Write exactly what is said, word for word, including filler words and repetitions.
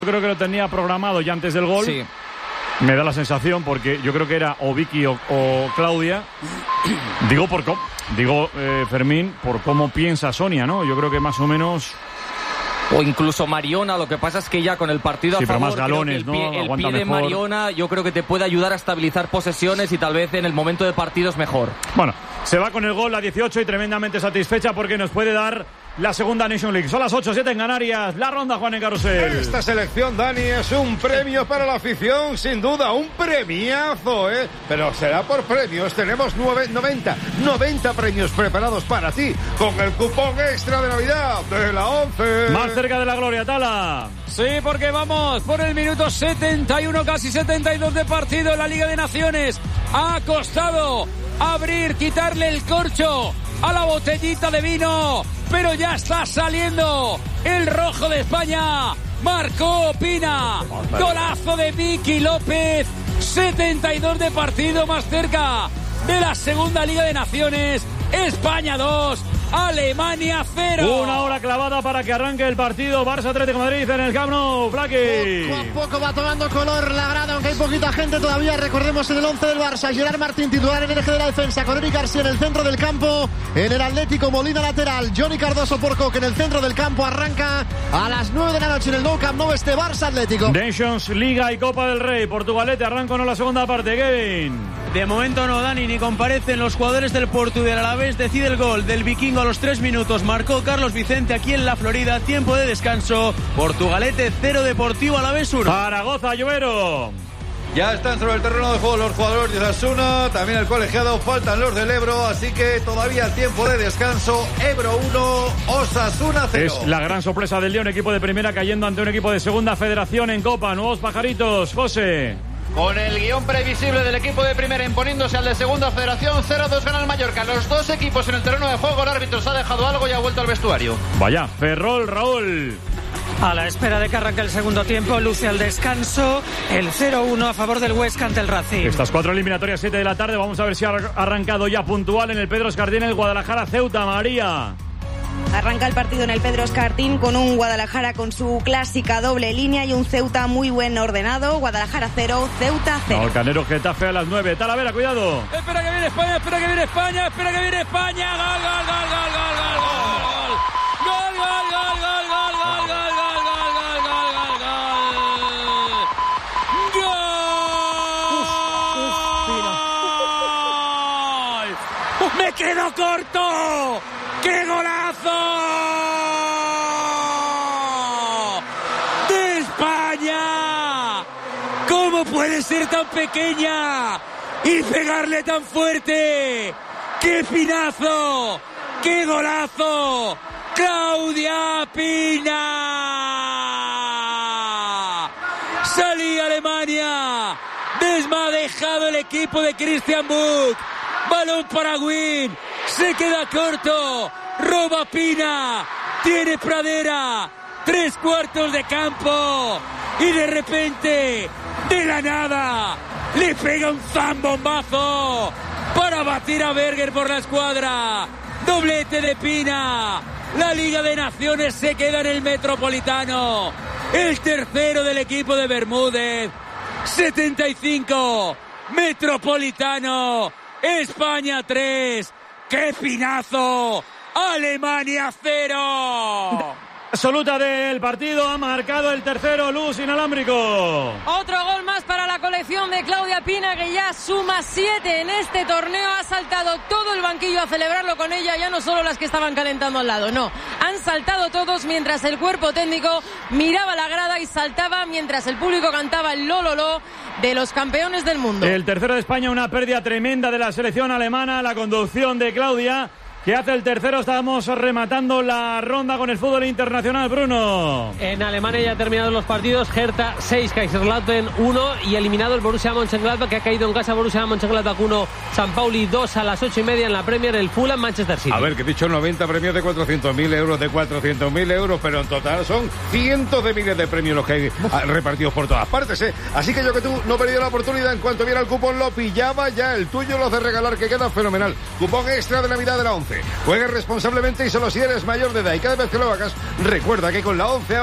Creo que lo tenía programado ya antes del gol. Sí. Me da la sensación, porque yo creo que era o Vicky o, o Claudia. Digo por cómo, digo eh, Fermín, por cómo piensa Sonia, ¿no? Yo creo que más o menos. O incluso Mariona, lo que pasa es que ya con el partido sí, a favor, pero más galones, el pie, ¿no? el Aguanta pie de mejor. Mariona yo creo que te puede ayudar a estabilizar posesiones y tal vez en el momento de partidos mejor. Bueno, se va con el gol a dieciocho y tremendamente satisfecha porque nos puede dar la segunda Nation League. Son las ocho siete en Canarias. La ronda, Juan en Carrusel. Esta selección, Dani, es un premio para la afición, sin duda, un premiazo, ¿eh? Pero será por premios. Tenemos nueve, noventa, noventa premios preparados para ti con el cupón extra de Navidad de la once. Más cerca de la gloria, Tala. Sí, porque vamos por el minuto setenta y uno, casi setenta y dos de partido en la Liga de Naciones. Ha costado abrir, quitarle el corcho a la botellita de vino, pero ya está saliendo el rojo de España. Marcó Pina, golazo de Vicky López, setenta y dos de partido, más cerca de la segunda Liga de Naciones. España dos, Alemania cero. Una hora clavada para que arranque el partido. Barça Atlético de Madrid en el Camp Nou. Blackie. Poco a poco va tomando color la grada, aunque hay poquita gente todavía. Recordemos en el once del Barça: Gerard Martín titular en el eje de la defensa, con Eric García en el centro del campo. En el Atlético, Molina lateral, Johnny Cardoso por Coque en el centro del campo. Arranca a las nueve de la noche en el Nou Camp Nou este Barça Atlético. Nations, Liga y Copa del Rey. Portugalete arranca o no la segunda parte, Kevin. De momento no, Dani, ni comparecen los jugadores del Porto y del Alavés. Decide el gol del Vikingo a los tres minutos. Marcó Carlos Vicente aquí en la Florida. Tiempo de descanso. Portugalete cero, Deportivo Alavés uno. Zaragoza, Llovero. Ya están sobre el terreno de juego los jugadores de Osasuna, también el colegiado, faltan los del Ebro, así que todavía tiempo de descanso. Ebro uno, Osasuna cero. Es la gran sorpresa del León, equipo de primera cayendo ante un equipo de segunda federación en Copa. Nuevos pajaritos, José. Con el guión previsible del equipo de primera imponiéndose al de segunda federación, cero dos gana el Mallorca. Los dos equipos en el terreno de juego, el árbitro se ha dejado algo y ha vuelto al vestuario. Vaya, Ferrol, Raúl. A la espera de que arranque el segundo tiempo, luce al descanso el cero uno a favor del Huesca ante el Racing. Estas cuatro eliminatorias, siete de la tarde, vamos a ver si ha arrancado ya puntual en el Pedro Escardín, el Guadalajara Ceuta, María. Arranca el partido en el Pedro Escartín con un Guadalajara con su clásica doble línea y un Ceuta muy buen ordenado. Guadalajara cero, Ceuta cero. No, Canero Getafe a las nueve. Talavera, cuidado. Espera que viene España, espera que viene España, espera que viene España. Gol, gol, gol, gol, gol, gol, gol. Gol, gol, gol, gol, gol, gol, gol, gol, gol, gol, gol, gol. ¡Gol! ¡Me quedo corto! ¡Qué golazo! ¡De España! ¿Cómo puede ser tan pequeña y pegarle tan fuerte? ¡Qué pinazo! ¡Qué golazo! ¡Claudia Pina! Salía Alemania. Desmadejado el equipo de Christian Buch. Balón para Win. Se queda corto, roba Pina, tiene pradera, tres cuartos de campo y de repente, de la nada, le pega un zambombazo para batir a Berger por la escuadra. Doblete de Pina, la Liga de Naciones se queda en el Metropolitano, el tercero del equipo de Bermúdez, setenta y cinco, Metropolitano, España tres. ¡Qué pinazo! ¡Alemania cero! Absoluta del partido, ha marcado el tercero, Luz inalámbrico. Otro gol más para la colección de Claudia Pina, que ya suma siete en este torneo. Ha saltado todo el banquillo a celebrarlo con ella, ya no solo las que estaban calentando al lado, no. Han saltado todos mientras el cuerpo técnico miraba la grada y saltaba mientras el público cantaba el lololó de los campeones del mundo. El tercero de España, una pérdida tremenda de la selección alemana, la conducción de Claudia, que hace el tercero. Estábamos rematando la ronda con el fútbol internacional, Bruno. En Alemania ya han terminado los partidos. Hertha seis, Kaiserslautern uno y eliminado el Borussia Mönchengladbach, que ha caído en casa. Borussia Mönchengladbach uno, San Pauli dos a las ocho y media en la Premier, el Fulham Manchester City. A ver, que he dicho noventa premios de cuatrocientos mil euros, de cuatrocientos mil euros, pero en total son cientos de miles de premios los que hay repartidos por todas partes, ¿eh? Así que yo que tú no he perdido la oportunidad, en cuanto viera el cupón lo pillaba ya. El tuyo lo hace regalar, que queda fenomenal. Cupón extra de Navidad de la once. Juegues responsablemente y solo si eres mayor de edad, y cada vez que lo hagas, recuerda que con la once